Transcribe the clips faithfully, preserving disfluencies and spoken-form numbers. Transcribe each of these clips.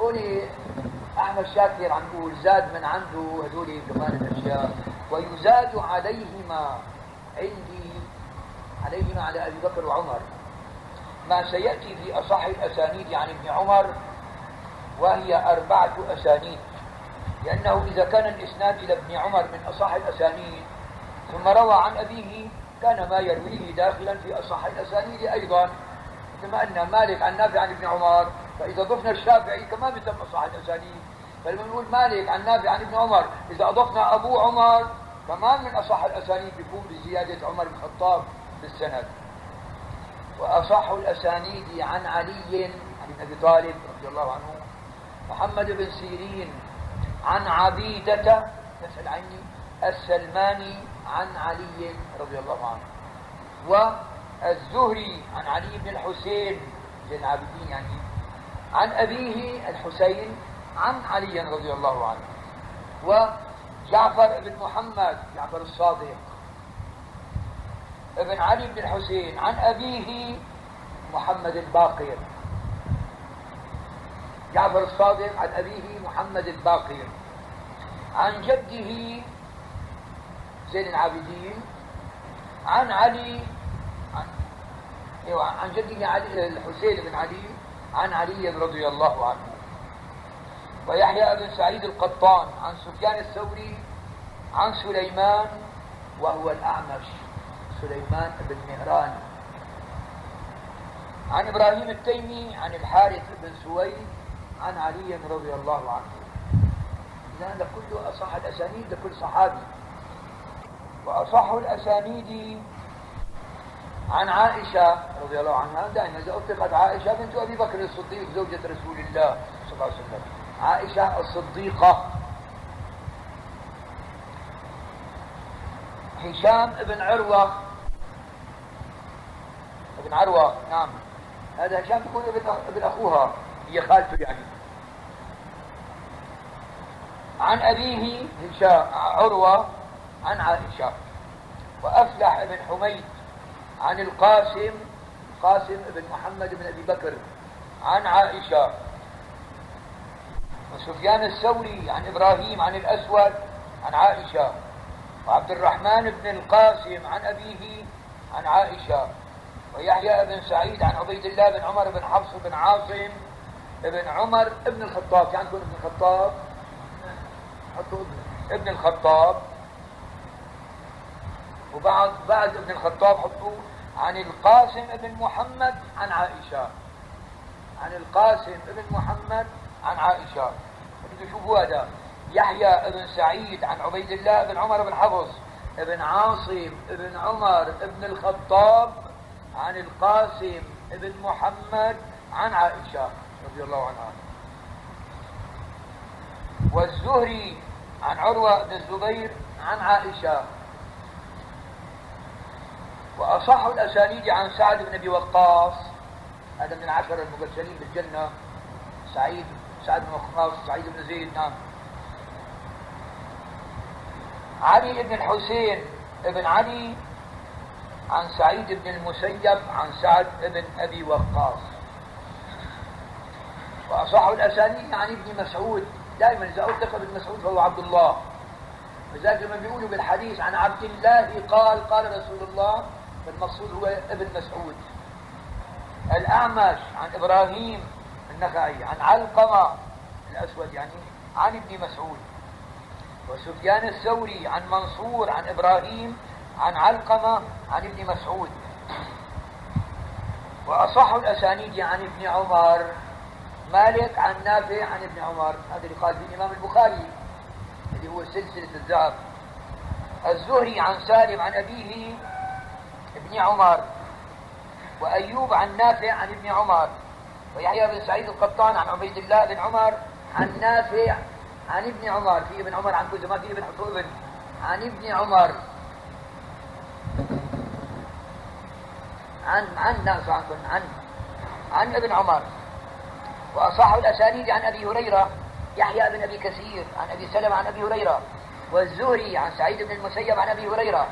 هون أحمد شاكر عم يقول زاد من عنده هذول كمان الأشياء ويزاد عليهما عندي عليهما على أبي بكر وعمر ما سيأتي في أصح الأسانيد عن ابن عمر وهي أربعة أسانيد، لأنه إذا كان الإسناد إلى ابن عمر من أصح الأسانيد ثم روى عن أبيه كان ما يرويه داخلا في أصح الأسانيد أيضا، كما أن مالك عن نافع عن ابن عمر، فإذا ضفنا الشافعي كمان بتم أصح الأسانيد، فلما نقول مالك عن نافع عن ابن عمر إذا أضفنا أبو عمر كمان من أصح الأسانيد بيكون بزيادة عمر بن الخطاب بالسند. وأصح الأسانيد عن علي عن أبي طالب رضي الله عنه محمد بن سيرين عن عبيدة نسأل عني السلماني عن علي رضي الله عنه، والزهري عن علي بن الحسين زين العابدين يعني عن أبيه الحسين عن علي رضي الله عنه، وجعفر بن محمد جعفر الصادق ابن علي بن الحسين عن أبيه محمد الباقر، جعفر الصادق عن أبيه محمد الباقر عن جده زين العابدين عن علي عن, أيوة عن جده علي الحسين بن علي عن علي رضي الله عنه. ويحيى بن سعيد القطان عن سفيان الثوري عن سليمان وهو الأعمش سليمان بن مهران عن إبراهيم التيمي عن الحارث بن سويد عن علي رضي الله عنه. هذا كله أصح الأسانيد لكل صحابي. وأصح الأسانيد عن عائشة رضي الله عنها، دائما إذا أطلقت عائشة بنت أبي بكر الصديق زوجة رسول الله صلى الله عليه وسلم، عائشة الصديقة. هشام بن عروة ابن عروة نعم، هذا هشام يكون ابن أخوها هي خالته يعني، عن أبيه هشام عروة عن عائشة. وأفلح بن حميد عن القاسم قاسم بن محمد بن أبي بكر عن عائشة. وسفيان الثوري عن إبراهيم عن الأسود عن عائشة. وعبد الرحمن بن القاسم عن أبيه عن عائشة. ويحيى بن سعيد عن عبيد الله بن عمر بن حفص بن عاصم بن عمر ابن الخطاب، يعني ابن الخطاب حطوا ابن الخطاب، وبعد بعد ابن الخطاب حطوا عن القاسم بن محمد عن عائشة، عن القاسم بن محمد عن عائشة. بدكم تشوفوا هذا يحيى بن سعيد عن عبيد الله بن عمر بن حفص بن عاصم بن عمر بن الخطاب عن القاسم بن محمد عن عائشة رضي الله عنها. والزهري عن عروة بن الزبير عن عائشة. وأصح الأسانيد عن سعد بن أبي وقاص، هذا من العشرة المبشرين بالجنة، سعيد سعد بن وقاص سعيد بن زيد نعم. علي بن الحسين بن علي عن سعيد بن المسيب عن سعد بن أبي وقاص. وأصح الأسانيد عن ابن مسعود، دائما إذا أطلق ابن مسعود فهو عبد الله، لذلك لما بيقولوا بالحديث عن عبد الله قال قال رسول الله فالمقصود هو ابن مسعود. الأعمش عن إبراهيم النخعي عن علقمة الأسود يعني عن ابن مسعود. وسفيان الثوري عن منصور عن إبراهيم عن علقمة عن ابن مسعود. وأصح الأسانيد عن ابن عمر مالك عن نافع عن ابن عمر، هذا اللي قال به الإمام البخاري اللي هو سلسلة الذهب. الزهري عن سالم عن أبيه ابن عمر. وأيوب عن نافع عن ابن عمر. ويحيى بن سعيد القطان عن عبيد الله بن عمر عن نافع عن ابن عمر، في ابن عمر عن كل ما في ابن حطوب عن ابن عمر عن عن ناس عن عن عن ابن عمر. وأصح الأسانيد عن أبي هريرة يحيى بن أبي كثير عن أبي سلمة عن أبي هريرة. والزهري عن سعيد بن المسيب عن أبي هريرة.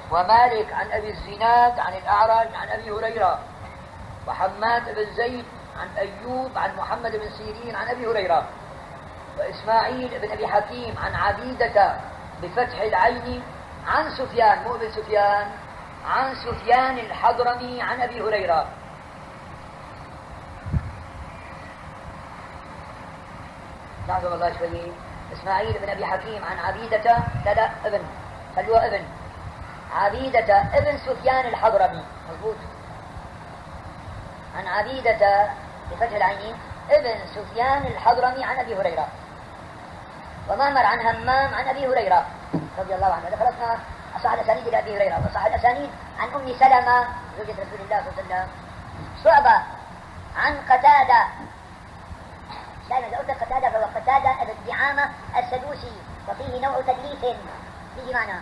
ومالك عن أبي الزناد عن الأعرج عن أبي هريرة. وحماد بن زيد عن أيوب عن محمد بن سيرين عن أبي هريرة. وإسماعيل بن أبي حكيم عن عبيدة بفتح العين عن سفيان، مو بن سفيان، عن سفيان الحضرمي عن أبي هريرة. لحظة والله شوي. إسماعيل بن أبي حكيم عن عبيدة، لا لا ابن، خلوه ابن، عبيدة ابن سفيان الحضرمي، مضبوط. عن عبيدة بفتح العين ابن سفيان الحضرمي عن أبي هريرة. ومعمر عن همام عن أبي هريرة رضي الله عنه. خلصنا أصح الأسانيد إلى أبي هريرة، وأصح الأسانيد عن أم سلمة زوجة رسول الله صلى الله عليه وسلم. شعبة عن قتادة، دائما إذا قلت قتادة فهو قتادة ابن دعامة السدوسي، وفيه نوع تدليس فيه معنى.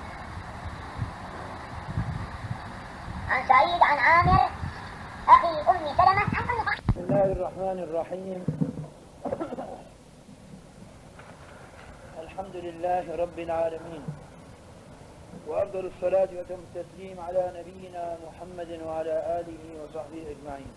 عن سعيد عن عامر أخي أم سلمة عن أم. بسم الله الرحمن الرحيم. الحمد لله رب العالمين، وأفضل الصلاة وتم التسليم على نبينا محمد وعلى آله وصحبه أجمعين.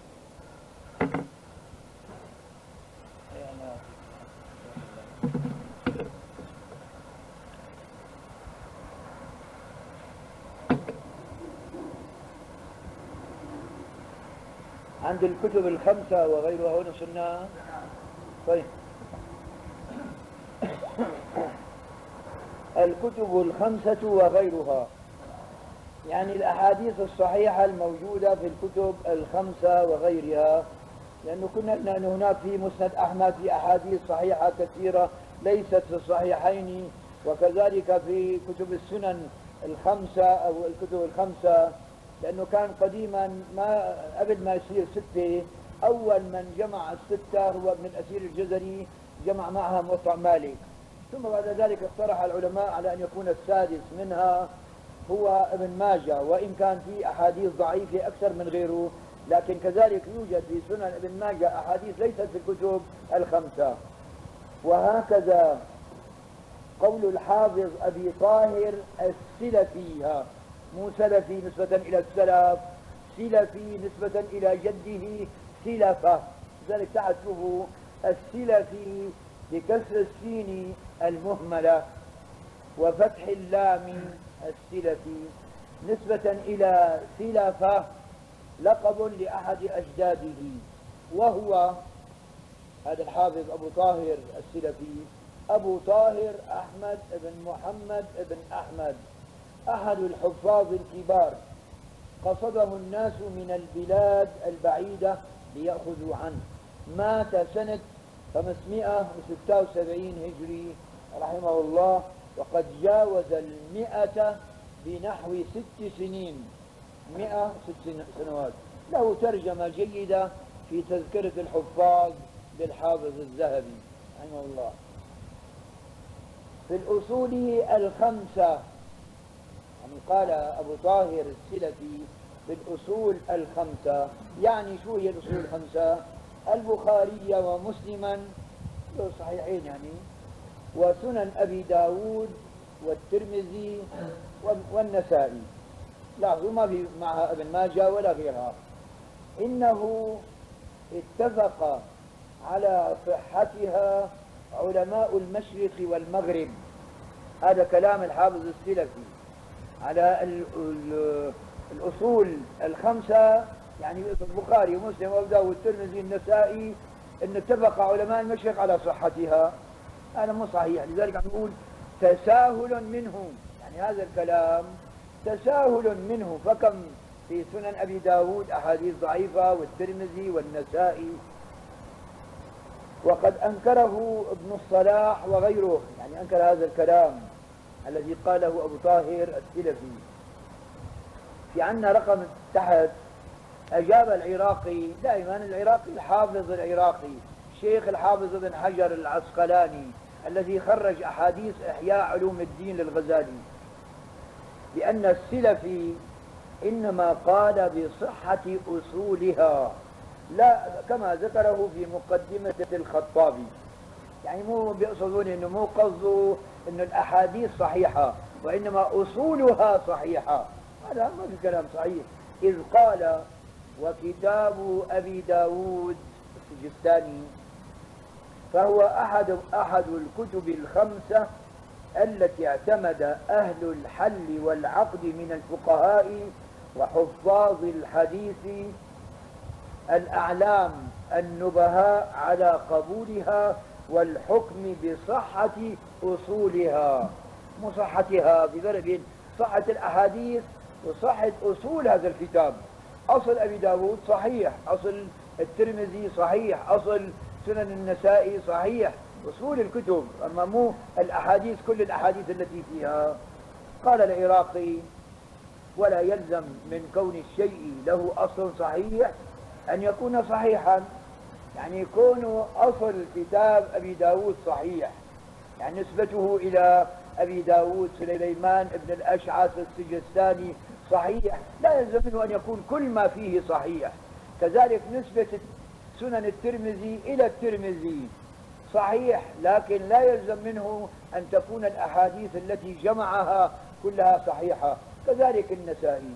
عند الكتب الخمسة وغيرها هنا صرنا. طيب الكتب الخمسة وغيرها يعني الأحاديث الصحيحة الموجودة في الكتب الخمسة وغيرها، لأنه كنا أن هناك في مسند أحمد في أحاديث صحيحة كثيرة ليست في الصحيحين، وكذلك في كتب السنن الخمسة أو الكتب الخمسة، لأنه كان قديما ما قبل ما يصير ستة أول من جمع الستة هو ابن الأثير الجزري، جمع معها موطأ مالك، ثم بعد ذلك اقترح العلماء على أن يكون السادس منها هو ابن ماجه، وإن كان في أحاديث ضعيفة أكثر من غيره، لكن كذلك يوجد في سنن ابن ماجه أحاديث ليست في الكتب الخمسة. وهكذا قول الحافظ أبي طاهر السلفي، مو سلفي نسبة إلى السلف، سلفي نسبة إلى جده سلفة، لذلك تعال شوفوا السلفي بكسر السين المهملة وفتح اللام السلفي نسبة إلى سلفة، لقب لأحد أجداده، وهو هذا الحافظ أبو طاهر السلفي أبو طاهر أحمد بن محمد بن أحمد، أحد الحفاظ الكبار، قصده الناس من البلاد البعيدة ليأخذوا عنه. مات سنة خمسمائة وستة وسبعين هجري رحمه الله، وقد جاوز المئة بنحو ست سنين، مئة ست سنوات. له ترجمة جيدة في تذكرة الحفاظ للحافظ الذهبي رحمه الله. في الأصول الخمسة، يعني قال أبو طاهر السلفي في الأصول الخمسة، يعني شو هي الأصول الخمسة؟ البخاري ومسلما صحيحين يعني، وسنن أبي داود والترمذي والنسائي. لاحظوا ما في معها ابن ماجه ولا غيرها. إنه اتفق على صحتها علماء المشرق والمغرب، هذا كلام الحافظ السلفي، على ال ال الأصول الخمسة، يعني البخاري ومسلم وأبو داود والترمذي والنسائي، إن اتفق علماء المشرق على صحتها. هذا مو صحيح، لذلك عم نقول تساهل منه، يعني هذا الكلام تساهل منه، فكم في سنن أبي داود أحاديث ضعيفة والترمذي والنسائي. وقد أنكره ابن الصلاح وغيره، يعني أنكر هذا الكلام الذي قاله أبو طاهر السلفي. في عنا رقم تحت، أجاب العراقي، دائما العراقي الحافظ العراقي شيخ الحافظ ابن حجر العسقلاني الذي خرج أحاديث إحياء علوم الدين للغزالي، بأن السلفي إنما قال بصحة أصولها، لا كما ذكره في مقدمة الخطابي، يعني مو بيقصدون إنه مو قصده إنه الأحاديث صحيحة، وإنما أصولها صحيحة. هذا ما في كلام صحيح، إذ قال وكتاب أبي داود السجستاني فهو أحد أحد الكتب الخمسة التي اعتمد أهل الحل والعقد من الفقهاء وحفاظ الحديث الأعلام النبهاء على قبولها والحكم بصحة أصولها، مصحتها بضرب صحة الأحاديث وصحة أصول هذا الكتاب. أصل أبي داود صحيح، أصل الترمذي صحيح، أصل سنن النسائي صحيح، أصول الكتب، أما مو الأحاديث كل الأحاديث التي فيها. قال العراقي: ولا يلزم من كون الشيء له أصل صحيح أن يكون صحيحا، يعني يكون أصل كتاب أبي داود صحيح، يعني نسبته إلى أبي داود سليمان ابن الأشعث السجستاني صحيح، لا يلزم منه أن يكون كل ما فيه صحيح. كذلك نسبة سنن الترمذي إلى الترمذي صحيح، لكن لا يلزم منه أن تكون الأحاديث التي جمعها كلها صحيحة. كذلك النسائي.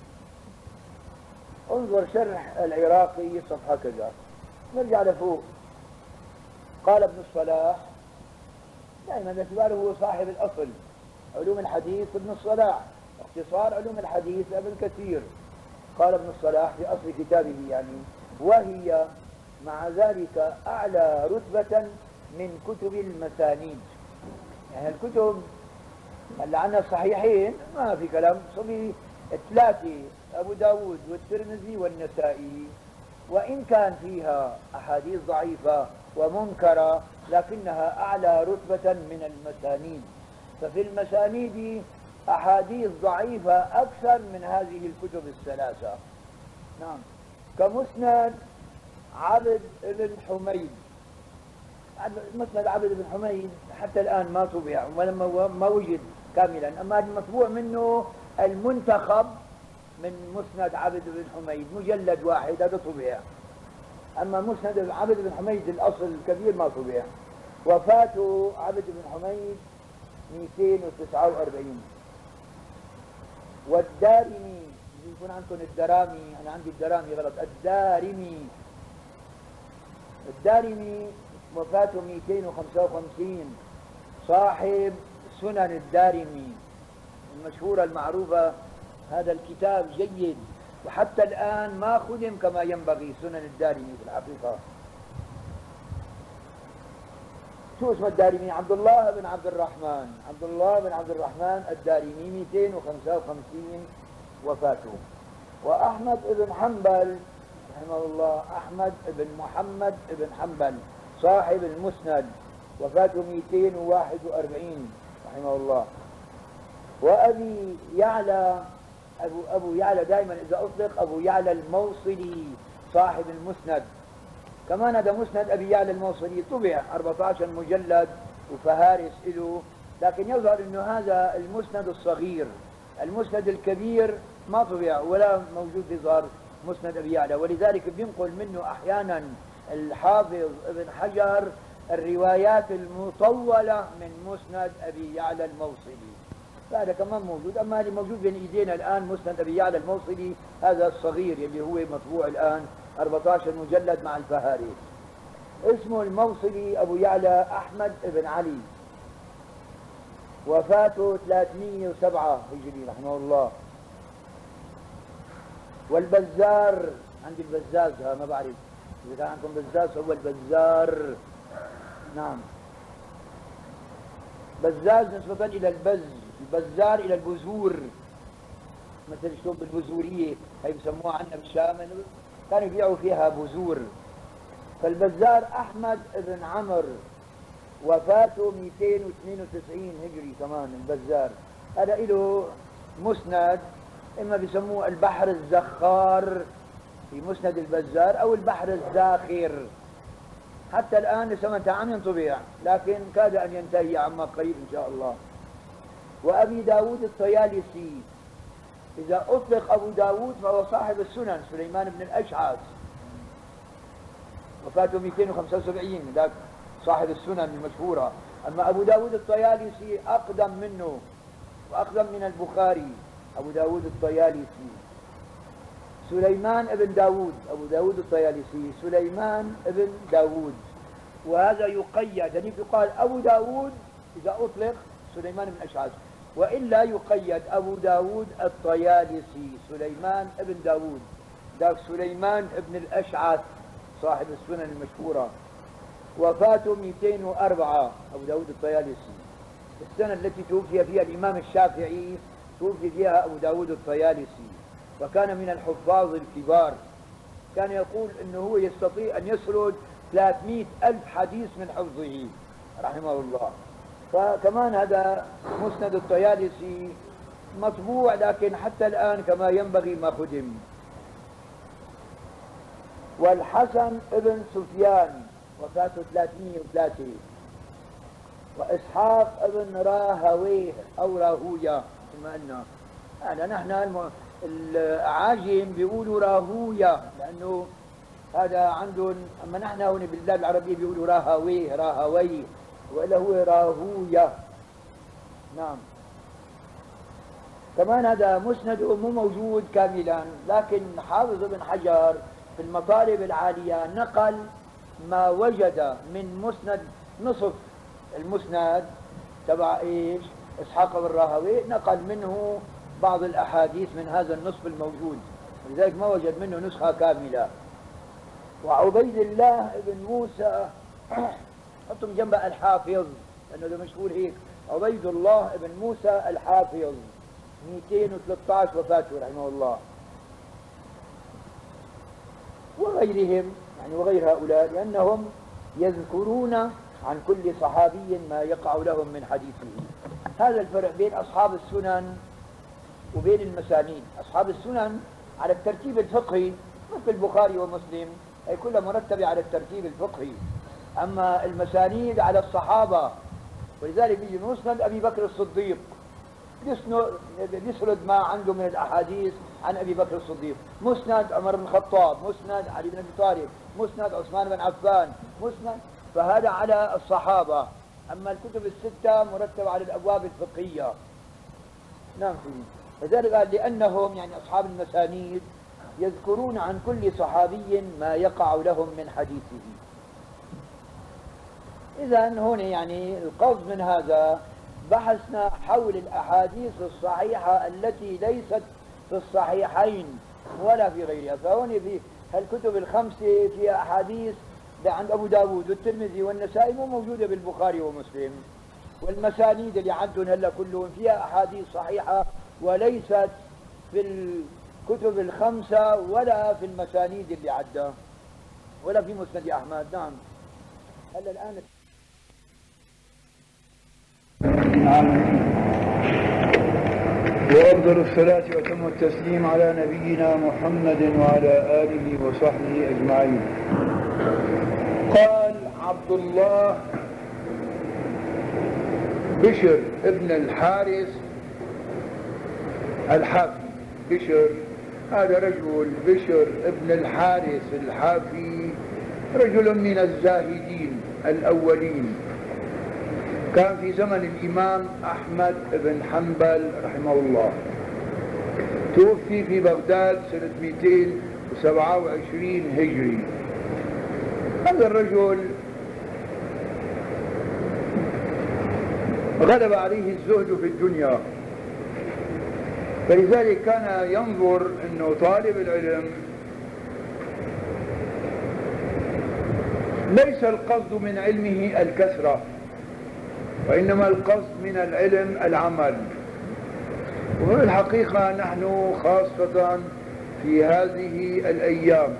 انظر شرح العراقي صفحة كذا، نرجع لفوق. قال ابن الصلاح، دائما باعتباره هو صاحب الأصل علوم الحديث ابن الصلاح، اختصار علوم الحديث ابن كثير. قال ابن الصلاح في أصل كتابه يعني: وهي مع ذلك أعلى رتبة من كتب المسانيد. يعني الكتب اللي عندنا الصحيحين ما في كلام، صبي ثلاثة: أبو داود والترمذي والنسائي، وإن كان فيها أحاديث ضعيفة ومنكرة لكنها أعلى رتبة من المسانيد. ففي المسانيد أحاديث ضعيفة أكثر من هذه الكتب الثلاثة. نعم. كمسند عبد بن حميد، مسند عبد بن حميد حتى الآن ما طبع ولما ما وجد كاملا، أما المطبوع منه المنتخب من مسند عبد بن حميد مجلد واحد، هذا طبع. أما مسند عبد بن حميد الأصل الكبير ما طبع. وفاة عبد بن حميد مئتين وتسعة وأربعين. والدارمي، يكون عندكم الدرامي، أنا عندي الدرامي غلط، الدارمي. الدارمي وفاته مئتين وخمسة وخمسين، صاحب سنن الدارمي المشهورة المعروفة. هذا الكتاب جيد وحتى الآن ما خدم كما ينبغي، سنن الدارمي في الحقيقة. شو اسم الدارمي؟ عبد الله بن عبد الرحمن، عبد الله بن عبد الرحمن الدارمي، مئتين وخمسة وخمسين وفاته. وأحمد بن حنبل رحمه الله، أحمد بن محمد بن حنبل صاحب المسند، وفاته مئتين وواحد وأربعين رحمه الله. وأبي يعلى، أبو, أبو يعلى دائما إذا أطلق أبو يعلى الموصلي صاحب المسند، كمان هذا مسند أبي يعلى الموصلي طبع أربعة عشر مجلد وفهارس له، لكن يظهر أنه هذا المسند الصغير، المسند الكبير ما طبع ولا موجود في ظهر مسند أبي يعلى، ولذلك بينقل منه أحيانا الحافظ ابن حجر الروايات المطولة من مسند أبي يعلى الموصلي، فهذا كمان موجود. أما اللي موجود بين إيدينا الآن مسند أبي يعلى الموصلي هذا الصغير اللي هو مطبوع الآن أربعة عشر مجلد مع الفهارس. اسمه الموصلي أبو يعلى أحمد بن علي، وفاته ثلاثمئة وسبعة هجري رحمه الله. والبزار، عندي البزاز، ها ما بعرف إذا كان عندكم بزاز، هو البزار. نعم، بزاز نسبة إلى البز، البزار إلى البزور، مثل شلون بالبزورية هي بسموها عندنا بالشام، كانوا يبيعوا فيها بزور. فالبزار أحمد بن عمرو، وفاته مئتين واثنين وتسعين هجري كمان البزار. هذا له مسند، إما بيسموه البحر الزخار في مسند البزار أو البحر الزاخر. حتى الآن لسه ما عم ينطبع، لكن كاد أن ينتهي عما قريب إن شاء الله. وأبي داود الطيالسي، إذا أطلق أبو داود فهو صاحب السنن سليمان بن الأشعث، وفاته مئتين وخمسة وسبعين، ذاك صاحب السنن المشهورة. أما أبو داود الطيالسي أقدم منه وأقدم من البخاري. أبو داود الطيالسي سليمان ابن داود، أبو داود الطيالسي سليمان ابن داود، وهذا يقيد، يعني يقال أبو داود إذا أطلق سليمان بن أشعث، وإلا يقيد أبو داود الطيالسي سليمان ابن داود. ذاك سليمان ابن الأشعث صاحب السنن المشهورة، وفاته مئتين وأربعة أبو داود الطيالسي، السنة التي توفي فيها الإمام الشافعي توفي فيها أبو داود الطيالسي، وكان من الحفاظ الكبار، كان يقول أنه هو يستطيع أن يسرد ثلاثمئة ألف حديث من حفظه رحمه الله. فكمان هذا مسند الطيالسي مطبوع، لكن حتى الآن كما ينبغي ما خدم. والحسن ابن سفيان وفاته ثلاثمئة وثلاثة، وإسحاق ابن راهويه أو راهوية كما قلنا، يعني نحن الم... الأعاجم بيقولوا راهوية لأنه هذا عندهم، أما نحن هون بالبلاد العربية بيقولوا راهويه راهوي، وإلا هو راهوية. نعم. كمان هذا مسنده مو موجود كاملا، لكن حافظ ابن حجر في المطالب العالية نقل ما وجد من مسند، نصف المسند تبع ايش؟ اسحاق بن راهويه، نقل منه بعض الاحاديث من هذا النصف الموجود، ولذلك ما وجد منه نسخة كاملة. وعبيد الله بن موسى حطهم جنب الحافظ لانه ده مشهور هيك، عبيد الله بن موسى الحافظ مئتين وثلاثة عشر وفاته رحمه الله. وغيرهم يعني وغير هؤلاء، لأنهم يذكرون عن كل صحابي ما يقع لهم من حديثه. هذا الفرق بين أصحاب السنن وبين المسانيد. أصحاب السنن على الترتيب الفقهي مثل البخاري ومسلم، أي كلها مرتبة على الترتيب الفقهي، أما المسانيد على الصحابة، ولذلك يجي مسند أبي بكر الصديق يسرد ما عنده من الأحاديث عن أبي بكر الصديق، مسند عمر بن الخطاب، مسند علي بن أبي طالب، مسند عثمان بن عفان، مسند، فهذا على الصحابة. أما الكتب الستة مرتبة على الأبواب الفقهية. نعم. لذلك قال لأنهم يعني أصحاب المسانيد يذكرون عن كل صحابي ما يقع لهم من حديثه. إذا هنا يعني القصد من هذا بحثنا حول الأحاديث الصحيحة التي ليست في الصحيحين ولا في غيرها. فهون في هالكتب الخمسة فيها أحاديث عند أبو داود والترمذي والنسائي مو موجودة بالبخاري ومسلم، والمسانيد اللي عندهم هلا كلهم فيها أحاديث صحيحة وليست في الكتب الخمسة ولا في المسانيد اللي عدها ولا في مسند أحمد. نعم. هلا الآن وأفضل الصلاة وأتم التسليم على نبينا محمد وعلى آله وصحبه أجمعين. قال عبد الله بشر ابن الحارث الحافي. بشر هذا رجل، بشر ابن الحارث الحافي رجل من الزاهدين الأولين، كان في زمن الإمام أحمد بن حنبل رحمه الله، توفي في بغداد سنة مئتين وسبعة وعشرين هجري. هذا الرجل غلب عليه الزهد في الدنيا، فلذلك كان ينظر أنه طالب العلم ليس القصد من علمه الكثرة، وإنما القصد من العلم العمل. وفي الحقيقة نحن خاصة في هذه الأيام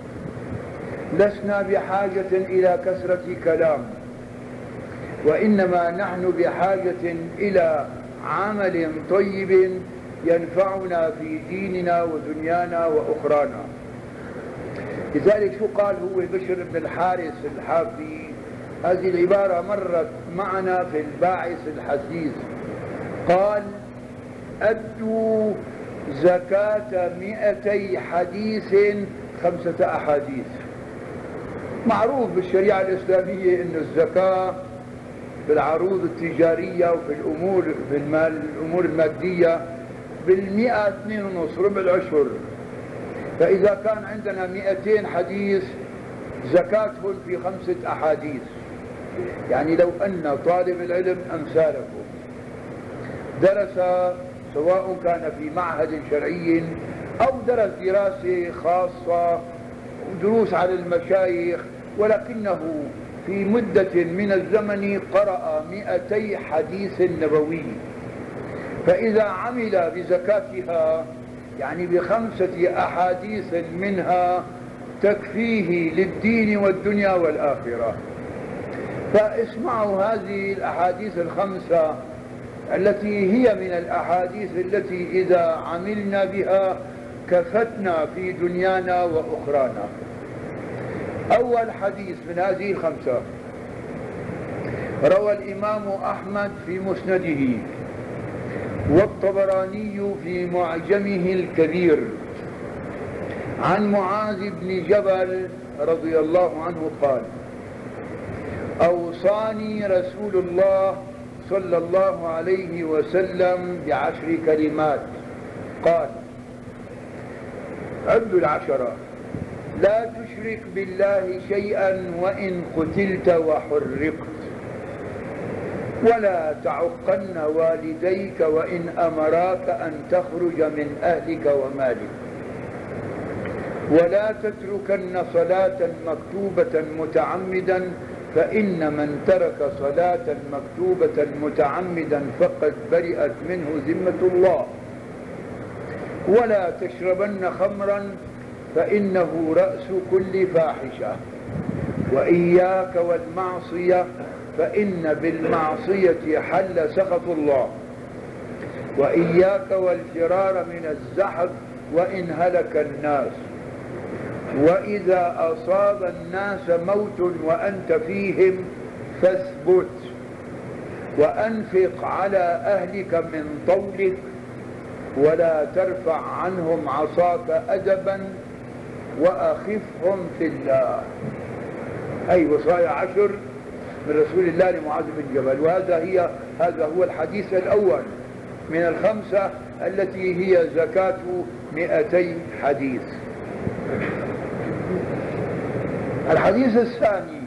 لسنا بحاجة إلى كثرة كلام، وإنما نحن بحاجة إلى عمل طيب ينفعنا في ديننا ودنيانا وأخرانا. لذلك شو قال هو بشر بن الحارث الحافي؟ هذه العبارة مرت معنا في الباعث الحديث. قال: أدوا زكاة مئتي حديث خمسة أحاديث. معروف بالشريعة الإسلامية أن الزكاة في العروض التجارية وفي الأمور في المال الأمور المادية بالمئة اثنين ونص ربع العشر، فإذا كان عندنا مئتين حديث زكاتهم في خمسة أحاديث. يعني لو أن طالب العلم أمثالكم درس سواء كان في معهد شرعي أو درس دراسة خاصة ودروس على المشايخ، ولكنه في مدة من الزمن قرأ مئتي حديث نبوي، فإذا عمل بزكاتها يعني بخمسة أحاديث منها تكفيه للدين والدنيا والآخرة. فاسمعوا هذه الأحاديث الخمسة التي هي من الأحاديث التي إذا عملنا بها كفتنا في دنيانا وأخرانا. أول حديث من هذه الخمسة روى الإمام أحمد في مسنده والطبراني في معجمه الكبير عن معاذ بن جبل رضي الله عنه قال: أوصاني رسول الله صلى الله عليه وسلم بعشر كلمات. قال: عدوا العشرة: لا تشرك بالله شيئا وإن قتلت وحرقت، ولا تعقن والديك وإن أمراك أن تخرج من أهلك ومالك، ولا تتركن صلاة مكتوبة متعمدا، فإن من ترك صلاة مكتوبة متعمدا فقد برئت منه ذمة الله، ولا تشربن خمرا فإنه رأس كل فاحشة، وإياك والمعصية فإن بالمعصية حل سخط الله، وإياك والفرار من الزحف وإن هلك الناس، وإذا أصاب الناس موت وأنت فيهم فاثبت، وأنفق على أهلك من طولك، ولا ترفع عنهم عصاك أدبا، وأخفهم في الله. أي وصايا عشر من رسول الله لمعاذ بن جبل. وهذا هي هذا هو الحديث الأول من الخمسة التي هي زكاة مئتي حديث. الحديث الثاني،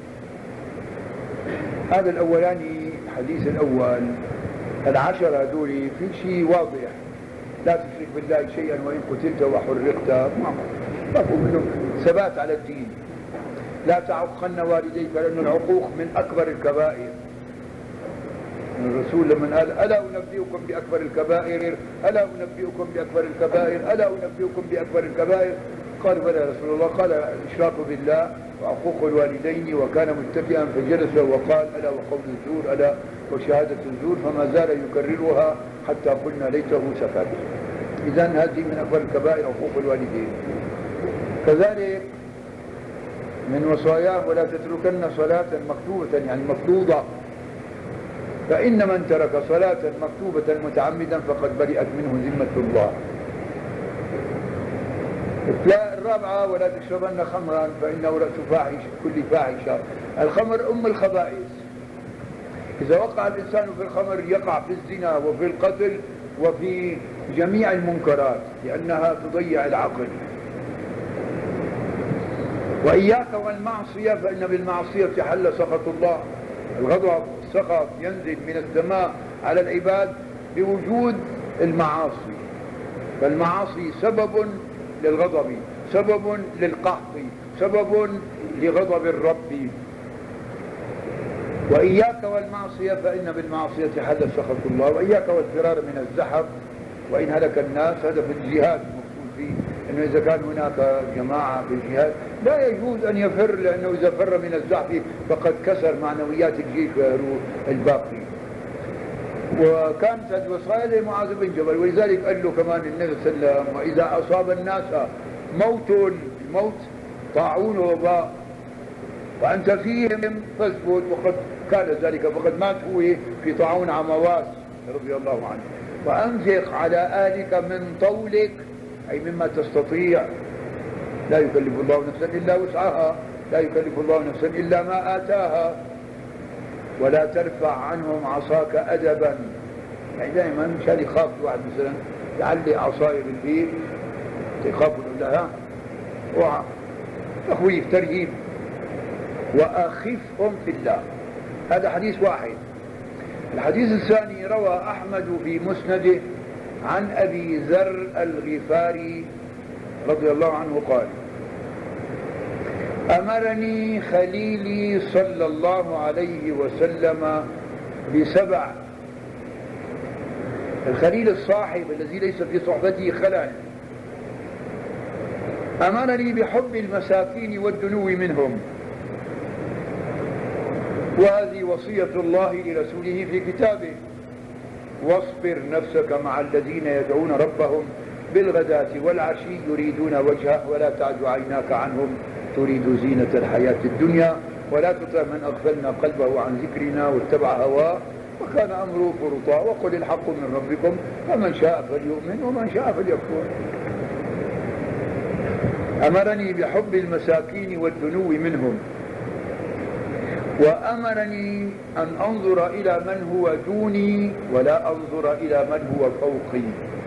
هذا الأولاني الحديث الأول العشرة هذول في شيء واضح: لا تشرك بالله شيئا وإن قتلت وحرقت، مفهوم منه ثبات على الدين. لا تعقن والديك، لأن العقوق من أكبر الكبائر. الرسول لما قال: ألا أنبئكم بأكبر الكبائر ألا أنبئكم بأكبر الكبائر ألا أنبئكم بأكبر الكبائر قال: بلى يا رسول الله. قال: الإشراك بالله وعقوق الوالدين. وكان متكئا فجلس وقال: ألا وقول الزور ألا وشهادة الزور، فما زال يكررها حتى قلنا ليته سكت. إذن هذه من أكبر الكبائر عقوق الوالدين. كذلك من وصاياه: ولا تتركن صلاة مكتوبة يعني مفروضة، فإن من ترك صلاة مكتوبة متعمدا فقد برئت منه ذمة الله. الرابعة: ولا تشربن خمرا فإنه رأس فاحش كل فاحشة. الخمر أم الخبائث. إذا وقع الإنسان في الخمر يقع في الزنا وفي القتل وفي جميع المنكرات، لأنها تضيع العقل. وإياك والمعصية فإن بالمعصية حل سخط الله. الغضب السخط ينزل من السماء على العباد بوجود المعاصي، فالمعاصي سبب للغضب، سبب للقحط، سبب لغضب الرب. وإياك والمعصية فإن بالمعصية حل سخط الله، وإياك والفرار من الزحف وإن هلك الناس. هذا في الجهاد مقصود فيه، أنه إذا كان هناك جماعة في الجهاد لا يجوز أن يفر، لأنه إذا فر من الزحف فقد كسر معنويات الجيش الباقي. وكانت وصايا لمعاذ بن جبل، ولذلك قال له كمان النبي صلى الله عليه وسلم: وإذا أصاب الناس موت، الموت طاعون وباء وأنت فيهم فاثبت، وقد كان ذلك، فقد مات هو في طاعون عمواس رضي الله عنه. وأنفق على أهلك من طولك، أي مما تستطيع. لا يكلف الله نفسا إلا وسعها، لا يكلف الله نفسا إلا ما آتاها. ولا ترفع عنهم عصاك أدبا، يعني دائما مشان يخاف واحد مثلا يعلق عصاي بالبيت يخافوا الله، وتخويف ترهيب. وأخفهم في الله، هذا حديث واحد. الحديث الثاني روى أحمد في مسنده عن أبي ذر الغفاري رضي الله عنه قال: أمرني خليلي صلى الله عليه وسلم بسبع. الخليل الصاحب الذي ليس في صحبته خلل. أمرني بحب المساكين والدنو منهم، وهذه وصية الله لرسوله في كتابه: واصبر نفسك مع الذين يدعون ربهم بالغداة والعشي يريدون وجهه ولا تعد عيناك عنهم تريد زينة الحياة الدنيا ولا تطع من أغفلنا قلبه عن ذكرنا واتبع هواه وكان أمره فرطا وقل الحق من ربكم فمن شاء فليؤمن ومن شاء فليكفر. أمرني بحب المساكين والدنو منهم، وأمرني أن أنظر إلى من هو دوني ولا أنظر إلى من هو فوقي.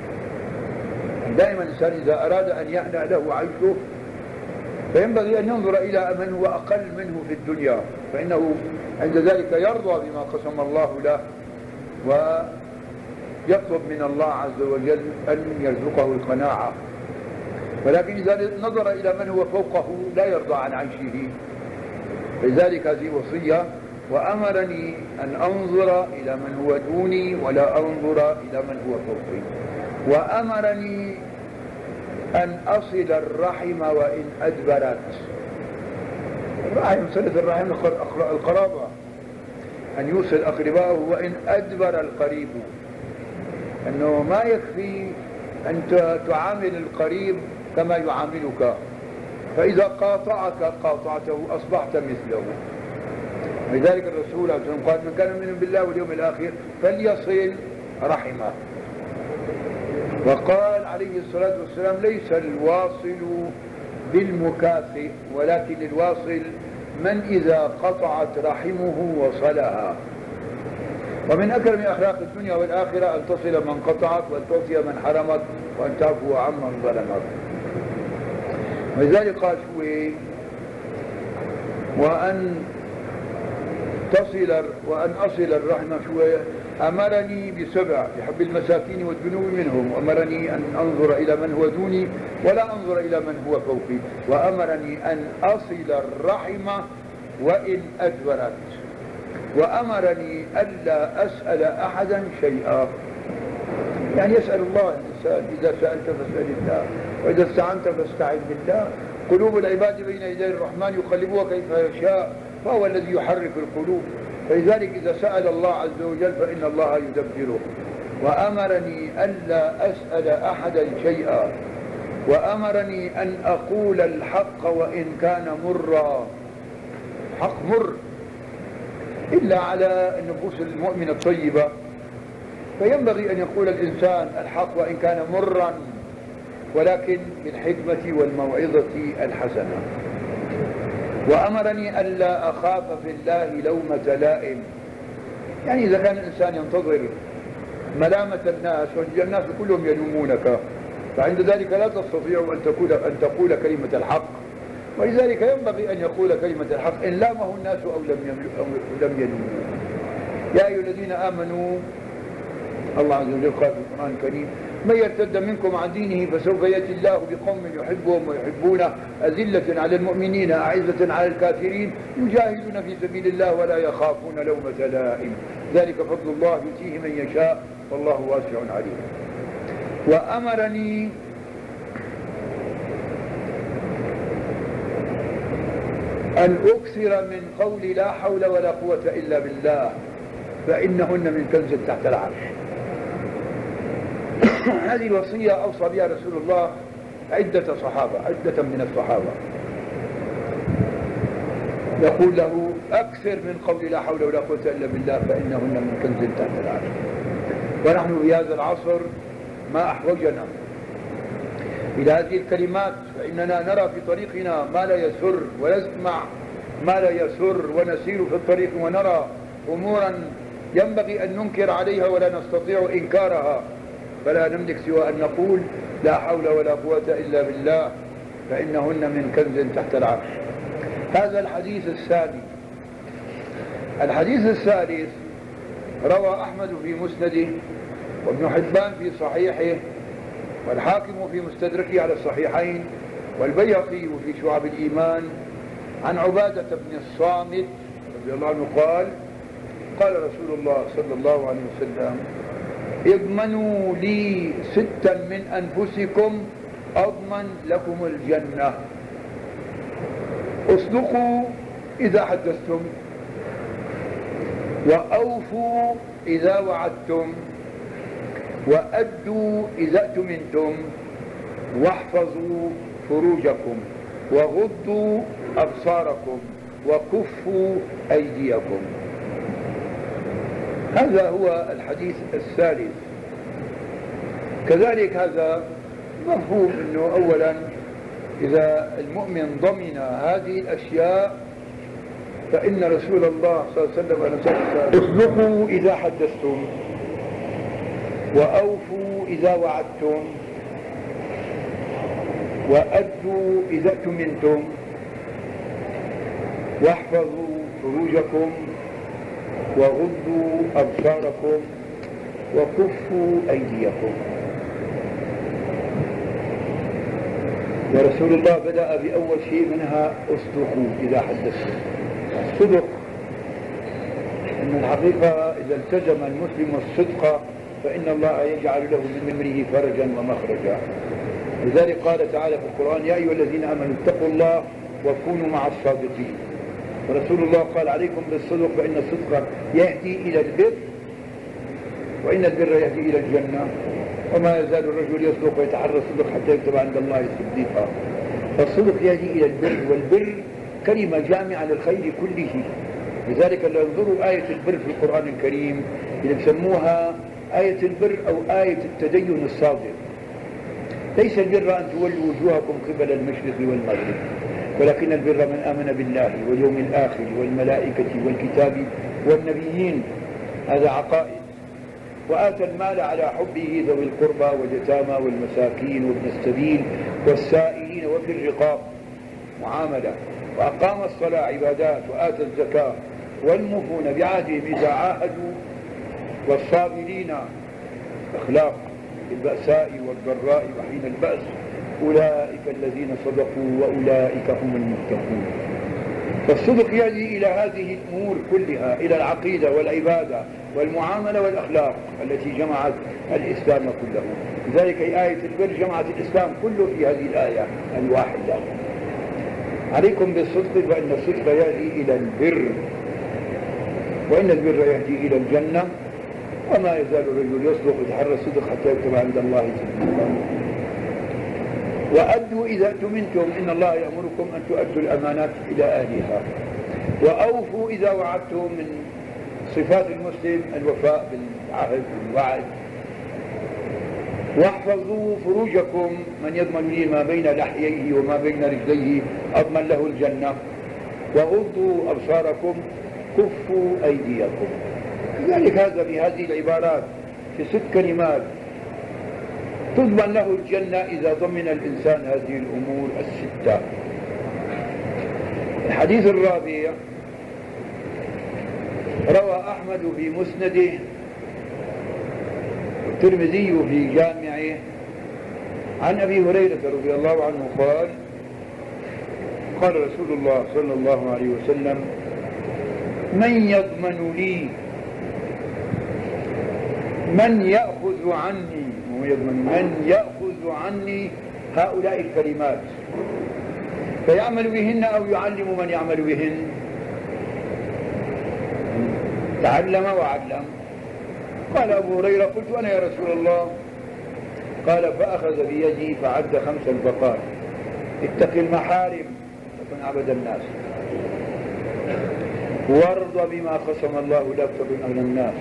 دائما الإنسان إذا أراد أن يهنأ له عيشه فينبغي أن ينظر إلى من هو أقل منه في الدنيا، فإنه عند ذلك يرضى بما قسم الله له ويطلب من الله عز وجل أن يرزقه القناعة. ولكن إذا نظر إلى من هو فوقه لا يرضى عن عيشه. لذلك هذه وصية: وأمرني أن أنظر إلى من هو دوني ولا أنظر إلى من هو فوقي. وأمرني أن أصل الرحم وإن أدبرت. الرحم، صلة الرحم القرابة، أن يوصل أقربائه وإن أدبر القريب. أنه ما يكفي أن تعامل القريب كما يعاملك، فإذا قاطعك قاطعته أصبحت مثله. لذلك الرسول عليه الصلاة والسلام قال: من كان يؤمن بالله واليوم الآخر فليصل رحمه. وقال عليه الصلاة والسلام: ليس الواصل بالمكافئ ولكن الواصل من إذا قطعت رحمه وصلها. ومن أكرم أخلاق الدنيا والآخرة أن تصل من قطعك وأن تعطي من حرمك وأن تعفو عمن ظلمك. ولذلك قال شوي: وأن تصل وأن أصل الرحم شوي. أمرني بسبع: بحب المساكين والدنو منهم، وأمرني أن أنظر إلى من هو دوني ولا أنظر إلى من هو فوقي، وأمرني أن أصل الرحم وإن أدبرت، وأمرني ألا أسأل أحدا شيئا. يعني يسأل الله الإنسان: إذا سألت فاسأل الله وإذا استعنت فاستعن بالله. قلوب العباد بين يدي الرحمن يقلبها كيف يشاء، فهو الذي يحرك القلوب. فلذلك إذا سأل الله عز وجل فإن الله يدبره. وأمرني ألا أسأل أحدا شيئا، وأمرني أن أقول الحق وإن كان مرا. حق مر إلا على النفوس المؤمنة الطيبة، فينبغي أن يقول الإنسان الحق وإن كان مرا، ولكن بالحكمة والموعظة الحسنة. وأمرني ألا أخاف في الله لومة لائم. يعني إذا كان الإنسان ينتظر ملامة الناس والناس كلهم يلومونك، فعند ذلك لا تستطيع أن تقول أن تقول كلمة الحق. ولذلك ينبغي أن يقول كلمة الحق إن لامه الناس أو لم لم يلوموه. يا أيها الذين آمنوا، الله عز وجل قال في القرآن الكريم: من يرتد منكم عن دينه فسوف يأتي الله بقوم يحبهم ويحبونه أذلة على المؤمنين أعزة على الكافرين يجاهدون في سبيل الله ولا يخافون لومة لائم، ذلك فضل الله يؤتيه من يشاء والله واسع عليم. وأمرني أن أكثر من قول لا حول ولا قوة إلا بالله فإنهن من كنز تحت العرش. هذه الوصية أوصى بها رسول الله عدة صحابة عدة من الصحابة، يقول له: أكثر من قول لا حول ولا قوة إلا بالله فإنهن من كنز تحت العرش. ونحن في هذا العصر ما أحوجنا إلى هذه الكلمات، فإننا نرى في طريقنا ما لا يسر ونسمع ما لا يسر ونسير في الطريق ونرى أمورا ينبغي أن ننكر عليها ولا نستطيع إنكارها، فلا نملك سوى أن نقول لا حول ولا قوة إلا بالله، فإنهن من كنز تحت العرش. هذا الحديث الثاني. الحديث الثالث روى أحمد في مسنده، وابن حبان في صحيحه، والحاكم في مستدركه على الصحيحين، والبيهقي في شعب الإيمان، عن عبادة بن الصامت رضي الله عنه قال: قال رسول الله صلى الله عليه وسلم: اضمنوا لي ستا من أنفسكم أضمن لكم الجنة: اصدقوا إذا حدثتم، وأوفوا إذا وعدتم، وأدوا إذا اؤتمنتم، واحفظوا فروجكم، وغضوا أبصاركم، وكفوا أيديكم. هذا هو الحديث الثالث. كذلك هذا مفهوم أنه أولا إذا المؤمن ضمن هذه الأشياء فإن رسول الله صلى الله عليه وسلم اصدقوا إذا حدثتم، وأوفوا إذا وعدتم، وأدوا إذا اؤتمنتم، واحفظوا فروجكم، وغضوا أبصاركم، وكفوا أيديكم. ورسول الله بدأ بأول شيء منها: اصدقوا إذا حدثتم. الصدق أن الحقيقة إذا التزم المسلم الصدق فإن الله يجعل له من أمره فرجا ومخرجا. لذلك قال تعالى في القرآن: يا أيها الذين آمنوا اتقوا الله وكونوا مع الصادقين. ورسول الله قال: عليكم بالصدق فإن الصدق يهدي إلى البر، وإن البر يهدي إلى الجنة، وما يزال الرجل يصدق ويتحرى الصدق حتى يكتب عند الله صديقا. فالصدق يهدي إلى البر، والبر كلمة جامعة للخير كله. لذلك لو انظروا آية البر في القرآن الكريم اللي بسموها آية البر أو آية التدين الصادق. ليس البر أن تولوا وجوهكم قبل المشرق والمغرب، ولكن البر من آمن بالله واليوم الآخر والملائكة والكتاب والنبيين. هذا عقائد. وآتى المال على حبه ذوي القربى واليتامى والمساكين وابن السبيل والسائلين وفي الرقاب، معاملة. وأقام الصلاة عبادات، وآتى الزكاة، والموفون بعهدهم إذا عاهدوا، والصابرين أخلاق البأساء والضراء وحين البأس، أولئك الذين صدقوا وأولئك هم المتقون. فالصدق يهدي إلى هذه الأمور كلها، إلى العقيدة والعبادة والمعاملة والأخلاق التي جمعت الإسلام كله. لذلك آية البر جمعت الإسلام كله في هذه الآية الواحدة: عليكم بالصدق فإن الصدق يهدي إلى البر، وإن البر يهدي إلى الجنة، وما يزال الرجل يصدق ويتحرى الصدق حتى يكتب عند الله صديقا. وأدوا إذا اؤتمنتم، إن الله يأمركم أن تؤدوا الأمانات إلى أهلها. وأوفوا إذا وعدتم، من صفات المسلم الوفاء بالعهد والوعد. واحفظوا فروجكم، من يضمن لي ما بين لحييه وما بين رجليه أضمن له الجنة. وغضوا أبصاركم، كفوا أيديكم. لذلك هذا في هذه العبارات في ست كلمات تضمن له الجنة إذا ضمن الإنسان هذه الأمور الستة. الحديث الرابع روى أحمد في مسنده، والترمذي في جامعه، عن أبي هريرة رضي الله عنه قال: قال رسول الله صلى الله عليه وسلم: من يضمن لي، من يأخذ عني، من يأخذ عني هؤلاء الكلمات فيعمل بهن أو يعلم من يعمل بهن. تعلم وعلم. قال أبو هريرة: قلت أنا يا رسول الله. قال: فأخذ بيدي فعد خمس البقار: اتق المحارم تكن عبد الناس، وارض بما قسم الله لك تكن أغنى الناس،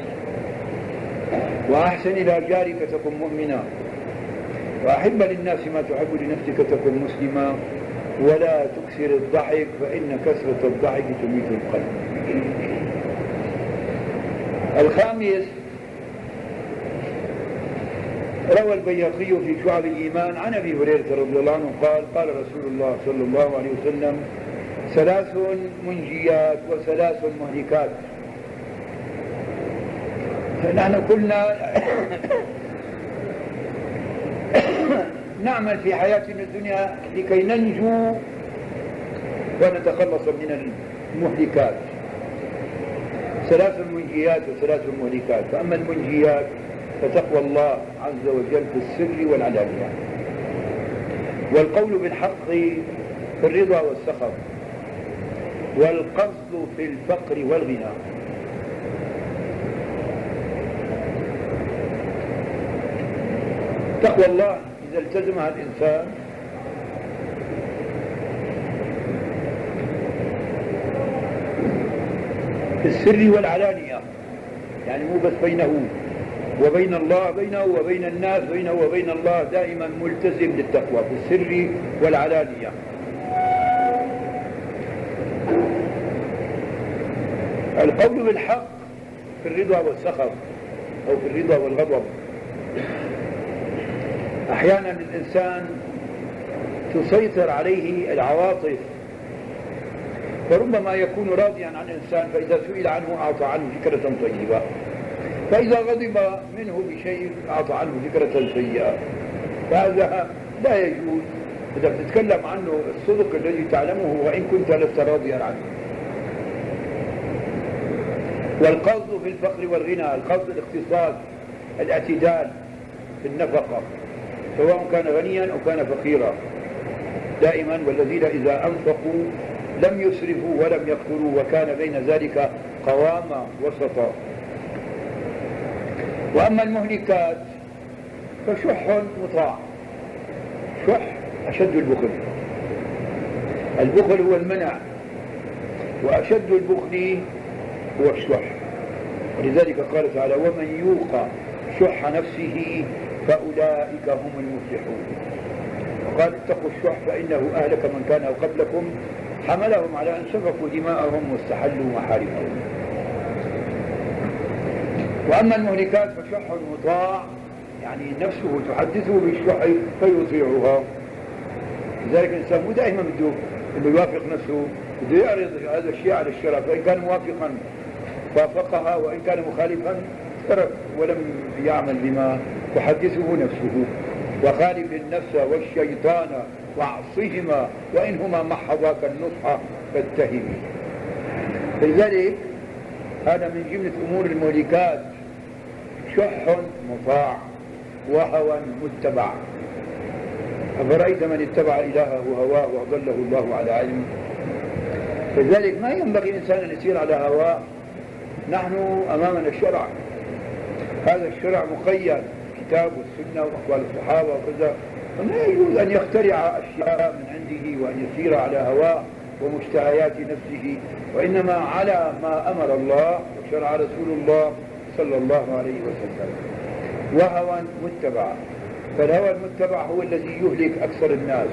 وأحسن إلى جارك تكن مؤمنا، وأحب للناس ما تحب لنفسك تكن مسلما، ولا تكثر الضحك فإن كثرة الضحك تميت القلب. الخامس روى البيهقي في شعب الإيمان عن أبي هريرة رضي الله عنه قال قال رسول الله صلى الله عليه وسلم ثلاث منجيات وثلاث مهلكات. نحن كنا نعمل في حياتنا الدنيا لكي ننجو ونتخلص من المهلكات. ثلاث منجيات وثلاث مهلكات. فأما المنجيات فتقوى الله عز وجل في السر والعلانية، والقول بالحق في الرضا والسخط، والقصد في الفقر والغنى. تقوى الله إذا التزمها الإنسان في السر والعلانية، يعني مو بس بينه وبين الله، بينه وبين الناس، بينه وبين الله دائما ملتزم للتقوى في السر والعلانية. القول بالحق في الرضا والسخط أو في الرضا والغضب. أحيانا الإنسان تسيطر عليه العواطف، فربما يكون راضيا عن إنسان فإذا سئل عنه أعطى عنه فكرة طيبة، فإذا غضب منه بشيء أعطى عنه فكرة سيئة. فهذا لا يجوز إذا بتتكلم عنه الصدق الذي تعلمه وإن كنت لست راضيا عنه. والقصد في الفقر والغنى، القصد الاقتصاد، الاعتدال في النفقة سواء كان غنيا أو كان فقيرا دائما، والذين إذا أنفقوا لم يسرفوا ولم يقتروا وكان بين ذلك قواما وسطا. وأما المهلكات فشح مطاع. شح أشد البخل، البخل هو المنع، وأشد البخل هو الشح. ولذلك قال تعالى ومن يوق شح نفسه فأولئك هم المفلحون. وقال اتقوا الشح فإنه أهلك من كان قبلكم حملهم على أن سفكوا دماءهم واستحلوا محارمهم. وأما المهلكات فشح مطاع، يعني نفسه تحدثه بالشح فيطيعها. لذلك الإنسان مو دائما بده بده يوافق نفسه، بده يعرض هذا الشيء على الشرع، فإن كان موافقا وافقها وإن كان مخالفا ترك ولم يعمل بما تحدثه نفسه. وخالف النفس والشيطان واعصهما وإنهما محضاك النصح فاتهمي. فلذلك هذا من جملة أمور المهلكات، شح مطاع وهوى متبع. أفرأيت من اتبع إلهه هواه وأضله الله على علم. فلذلك ما ينبغي الإنسان أن يسير على هواه. نحن أمامنا الشرع، هذا الشرع مقيد كتاب والسنة وأقوال الصحابة وكذا، فما يجوز أن يخترع أشياء من عنده وأن يسير على هواه ومشتهيات نفسه، وإنما على ما أمر الله وشرع رسول الله صلى الله عليه وسلم. وهوى متبع، فالهوى المتبع هو الذي يهلك أكثر الناس.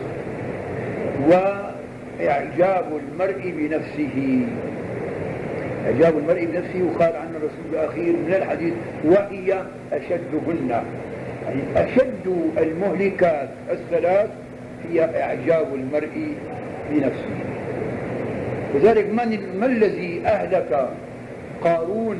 وإعجاب المرء بنفسه، إعجاب المرء بنفسه، وقال عنه الرسول الأخير من الحديث وهي أشدهن، يعني أشد المهلكات الثلاث هي إعجاب المرء بنفسه. لذلك من ما الذي أهلك قارون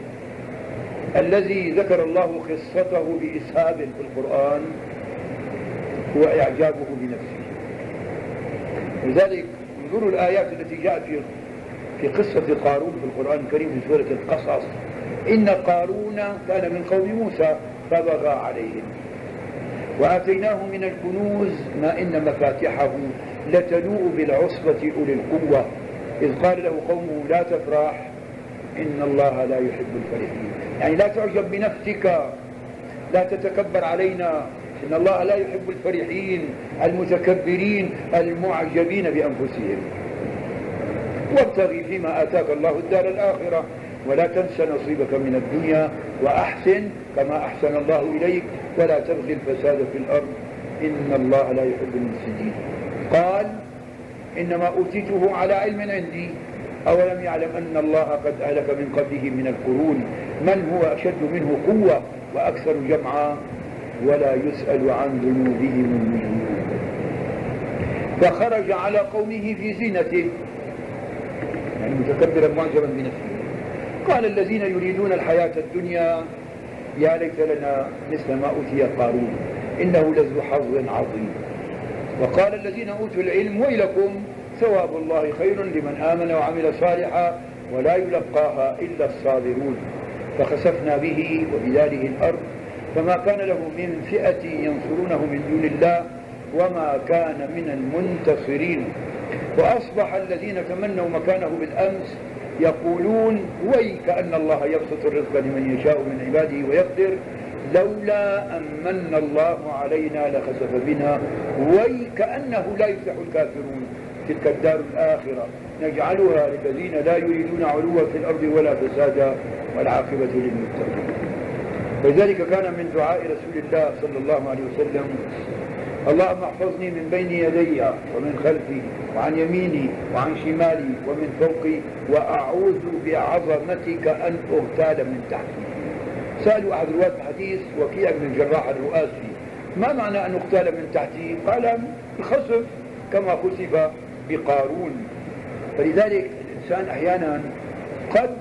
الذي ذكر الله قصته بإسهاب في القرآن؟ هو إعجابه بنفسه. لذلك انظروا الآيات التي جاءت في في قصة قارون في القرآن الكريم في سورة القصص. إن قارون كان من قوم موسى فبغى عليهم وآتيناه من الكنوز ما إن مفاتحه لتنوء بالعصبة أولي القوة إذ قال له قومه لا تفرح إن الله لا يحب الفرحين. يعني لا تعجب بنفسك، لا تتكبر علينا، إن الله لا يحب الفرحين المتكبرين المعجبين بأنفسهم. وابتغي فيما آتاك الله الدار الآخرة ولا تنس نصيبك من الدنيا وأحسن كما أحسن الله إليك ولا تبغي الفساد في الأرض إن الله لا يحب المفسدين. قال إنما أوتيته على علم عندي أولم يعلم أن الله قد أهلك من قبله من القرون من هو أشد منه قوة وأكثر جمعا ولا يسأل عن ذنوبهم المجرمون. فخرج على قومه في زينته، يعني متكبرا معجبا بنفسه. قال الذين يريدون الحياة الدنيا يا ليت لنا مثل ما أوتي قارون إنه لذو حظ عظيم. وقال الذين أوتوا العلم ويلكم ثواب الله خير لمن آمن وعمل صالحا ولا يلقاها إلا الصابرون. فخسفنا به وبداره الأرض فما كان له من فئة ينصرونه من دون الله وما كان من المنتصرين. وأصبح الذين تمنوا مكانه بالأمس يقولون ويك أن الله يبسط الرزق لمن يشاء من عباده ويقدر لولا أمن الله علينا لخسف بنا ويك أنه لا يفلح الكافرون. تلك الدار الآخرة نجعلها للذين لا يريدون علوا في الأرض ولا فسادا والعاقبة للمتقين. ولذلك كان من دعاء رسول الله صلى الله عليه وسلم اللهم احفظني من بين يدي ومن خلفي وعن يميني وعن شمالي ومن فوقي وأعوذ بعظمتك أن أغتال من تحتي. سألوا أحد رواة الحديث وكيع بن الجراح الرؤاسي ما معنى أن أغتال من تحتي؟ قال الخسف كما خسف بقارون. فلذلك الإنسان أحيانا قد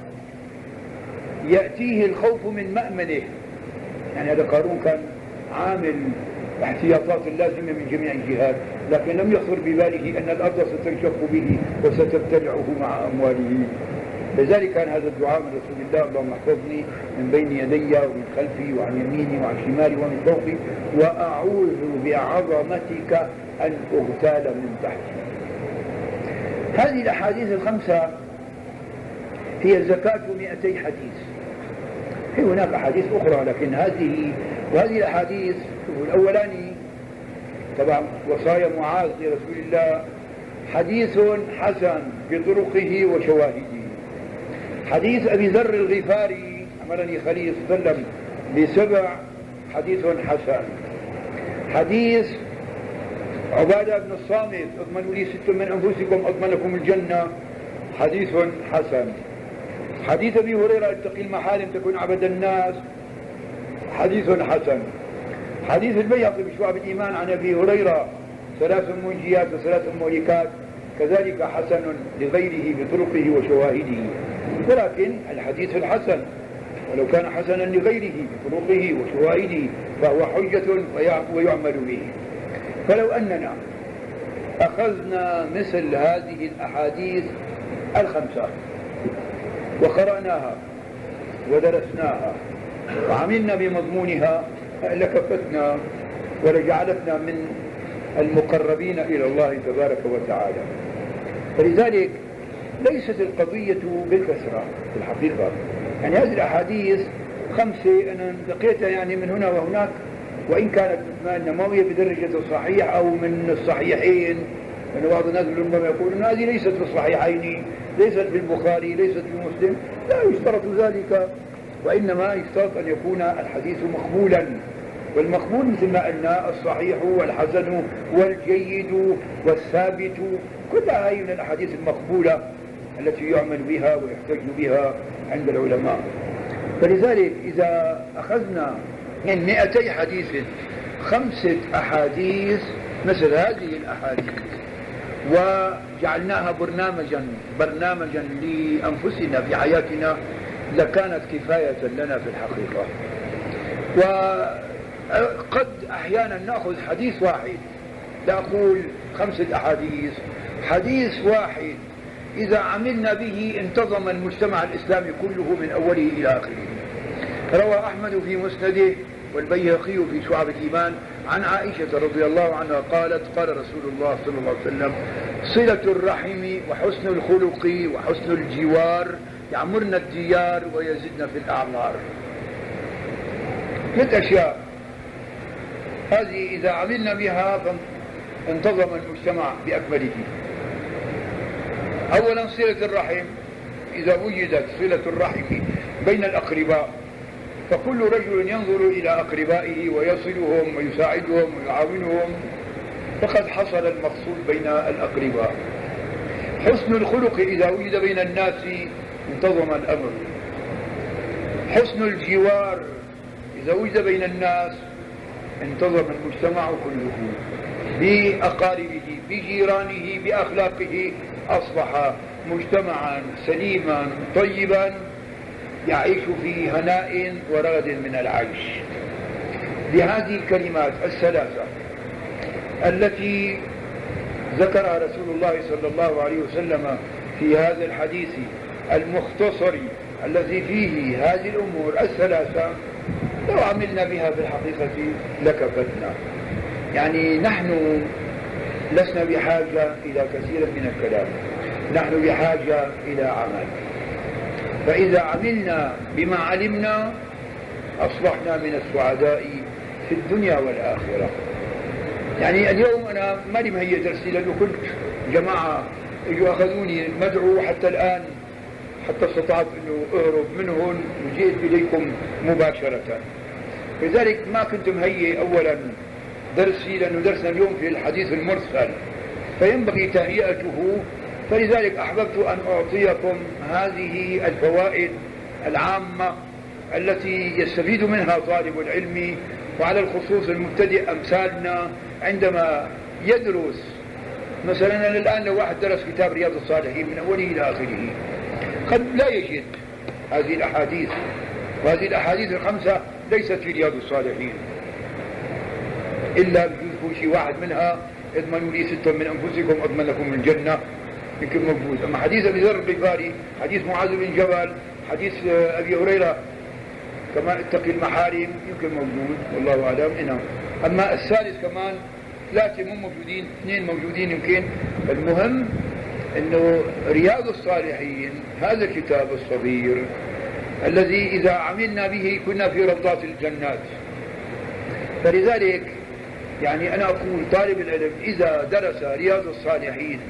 يأتيه الخوف من مأمنه، يعني هذا قارون كان عامل احتياطات اللازمة من جميع الجهات لكن لم يخطر بباله أن الأرض ستنشق به وستبتلعه مع أمواله. لذلك كان هذا الدعاء من رسول الله اللهم احفظني من بين يدي ومن خلفي وعن يميني وعن شمالي ومن فوقي وأعوذ بعظمتك أن أغتال من تحتي. هذه الأحاديث الخمسة هي زكاة مئتي حديث. في هناك أحاديث أخرى لكن هذه وهذه الأحاديث الأولاني طبعا وصايا معاذ لرسول الله حديث حسن بطرقه وشواهده. حديث أبي ذر الغفاري أمرني خليل صلى الله عليه وسلم بسبع حديث حسن. حديث عبادة بن الصامت اضمنوا لي ست من أنفسكم أضمن لكم الجنة حديث حسن. حديث أبي هريرة اتقي المحارم تكون عبد الناس حديث حسن. حديث البيهقي بشعب الإيمان عن أبي هريرة ثلاث منجيات وثلاث مهلكات كذلك حسن لغيره بطرقه وشواهده. ولكن الحديث الحسن ولو كان حسنا لغيره بطرقه وشواهده فهو حجة ويعمل به. فلو أننا أخذنا مثل هذه الأحاديث الخمسة وقرأناها ودرسناها وعملنا بمضمونها لكفتنا ولجعلتنا من المقربين إلى الله تبارك وتعالى. فلذلك ليست القضية بالكثرة في الحقيقة. يعني هذه الأحاديث خمسة أنا لقيتها يعني من هنا وهناك وإن كانت النموية بدرجة الصحيح أو من الصحيحين. لأن بعض الناس ربما يقول أن هذه ليست في الصحيحين ليست في البخاري ليست في مسلم. لا يشترط ذلك وإنما يشترط أن يكون الحديث مقبولا. والمقبول مثل ما قلنا الصحيح والحسن والجيد والثابت كلها هي من الأحاديث المقبولة التي يعمل بها ويحتج بها عند العلماء. فلذلك إذا أخذنا من مئتي حديث خمسة أحاديث مثل هذه الأحاديث وجعلناها برنامجا برنامجا لأنفسنا في حياتنا لكانت كفاية لنا في الحقيقة. وقد أحيانا نأخذ حديث واحد لا أقول خمسة أحاديث حديث واحد إذا عملنا به انتظم المجتمع الإسلامي كله من أوله إلى آخره. روى أحمد في مسنده والبيهقي في شعب الإيمان عن عائشة رضي الله عنها قالت قال رسول الله صلى الله عليه وسلم صلة الرحم وحسن الخلق وحسن الجوار يعمرن الديار ويزدن في الأعمار. ثلاث أشياء هذه إذا عملنا بها انتظم المجتمع بأكمله. أولا صلة الرحم. إذا وجدت صلة الرحم بين الأقرباء فكل رجل ينظر إلى أقربائه ويصلهم ويساعدهم ويعاونهم فقد حصل المقصود بين الأقرباء. حسن الخلق إذا وجد بين الناس انتظم الأمر. حسن الجوار إذا وجد بين الناس انتظم المجتمع كله بأقاربه بجيرانه بأخلاقه، أصبح مجتمعا سليما طيبا يعيش في هناء ورغد من العيش. بهذه الكلمات الثلاثة التي ذكرها رسول الله صلى الله عليه وسلم في هذا الحديث المختصر الذي فيه هذه الأمور الثلاثة، لو عملنا بها في الحقيقة لكفتنا. يعني نحن لسنا بحاجة إلى كثير من الكلام، نحن بحاجة إلى عمل. فإذا عملنا بما علمنا أصبحنا من السعداء في الدنيا والآخرة. يعني اليوم أنا ماني مهيئ درسي، لأنه كنت جماعة يجوا أخذوني مدعو حتى الآن، حتى استطعت أنه أهرب منهم وجئت إليكم مباشرة. لذلك ما كنت مهيئ أولا درسي، لأنه درسنا اليوم في الحديث المرسل فينبغي تهيئته، فلذلك أحببت أن أعطيكم هذه الفوائد العامة التي يستفيد منها طالب العلم، وعلى الخصوص المبتدئ أمثالنا عندما يدرس. مثلا الآن لو واحد درس كتاب رياض الصالحين من أوله إلى آخره قد لا يجد هذه الأحاديث، وهذه الأحاديث الخمسة ليست في رياض الصالحين، إلا بيذكر شيء واحد منها: اضمنوا لي ستا من أنفسكم أضمن لكم الجنة، يمكن موجود. أما حديث أبي ذر الغفاري، حديث معاذ بن جبل، حديث أبي هريرة كمان اتقي المحارم، يمكن موجود والله أعلم. إنه أما الثالث كمان ثلاثة مو موجودين، اثنين موجودين يمكن. المهم أنه رياض الصالحين هذا الكتاب الصغير الذي إذا عملنا به كنا في روضات الجنات. فلذلك يعني أنا أقول طالب العلم إذا درس رياض الصالحين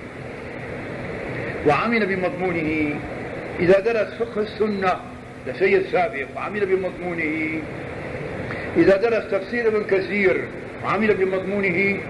وعمل بمضمونه، إذا درس فقه السنة لسيد سابق وعمل بمضمونه، إذا درس تفسير ابن كثير وعمل بمضمونه،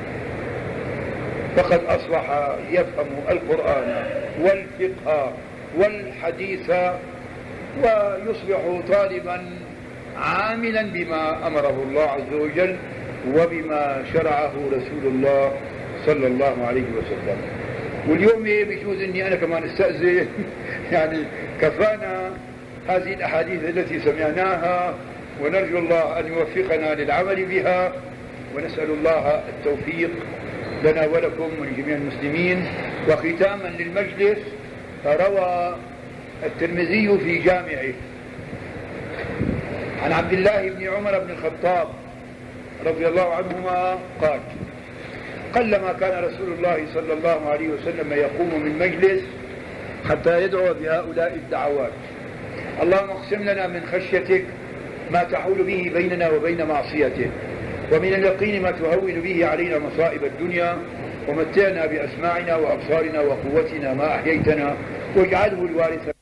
فقد أصبح يفهم القرآن والفقه والحديث، ويصبح طالبا عاملا بما أمره الله عز وجل وبما شرعه رسول الله صلى الله عليه وسلم. واليوم بيجوز أني أنا كمان استأذن يعني كفانا هذه الأحاديث التي سمعناها، ونرجو الله أن يوفقنا للعمل بها، ونسأل الله التوفيق لنا ولكم ولجميع المسلمين. وختاما للمجلس، روى الترمذي في جامعه عن عبد الله بن عمر بن الخطاب رضي الله عنهما قال: قلما كان رسول الله صلى الله عليه وسلم يقوم من مجلس حتى يدعو بهؤلاء الدعوات: اللهم اقسم لنا من خشيتك ما تحول به بيننا وبين معصيتك، ومن اليقين ما تهون به علينا مصائب الدنيا، ومتعنا بأسماعنا وأبصارنا وقوتنا ما أحييتنا، واجعله الوارث